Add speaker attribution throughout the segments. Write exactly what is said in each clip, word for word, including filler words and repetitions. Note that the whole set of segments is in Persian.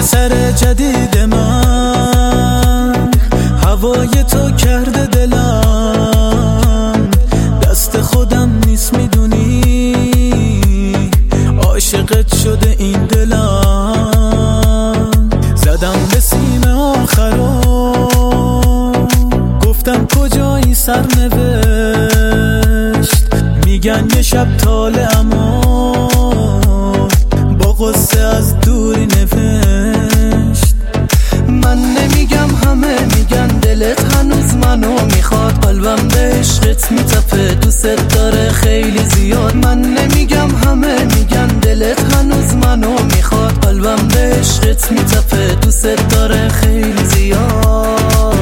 Speaker 1: سر جدید من هوای تو کرده دلم، دست خودم نیست میدونی، عاشقت شده این دلم. زدم به سینه آخرا گفتم کجایی سرنوشت، میگن یه شب طالع اما با غصه از دوری نوشت.
Speaker 2: من نمیگم همه میگن دلت هنوز منو میخواد، قلبم به عشقت میتپه دوست داره خیلی زیاد. من نمیگم همه میگن دلت هنوز منو میخواد، قلبم به عشقت میتپه دوست داره خیلی زیاد.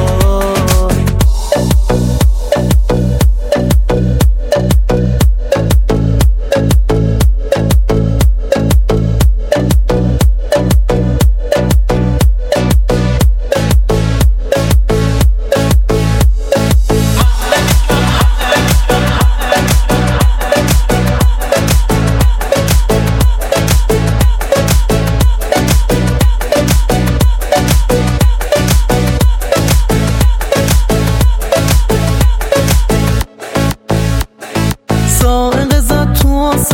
Speaker 2: سائق زد تو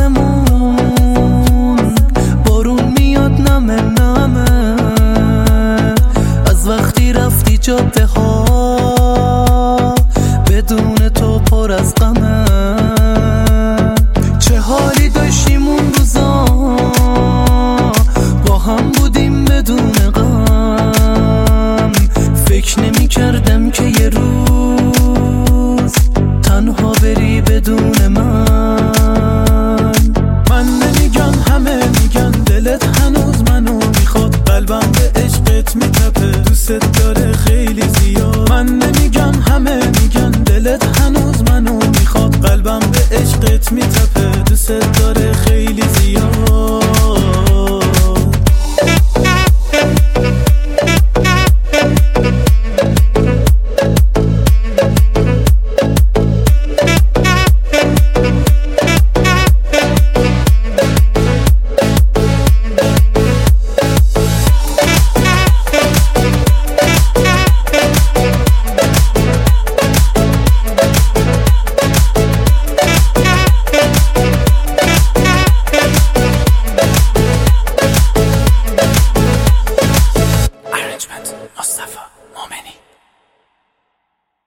Speaker 2: آسمون، بارون میاد نمه نمه، از وقتی رفتی جاده ها بدون تو پر از غمه. چه حالی داشتیم اون روزا با هم بودیم بدون غم، فکر نمی کردم که یه روز تنها بری بدون من.
Speaker 1: من نمیگم همه میگن دلت هنوز منو میخواد، قلبم به عشقت میتپه دوست داره خیلی زیاد. من نمیگم همه میگن دلت هنوز منو میخواد، قلبم به عشقت میتپه دوست داره خیلی زیاد.
Speaker 3: مصطفی مومنی.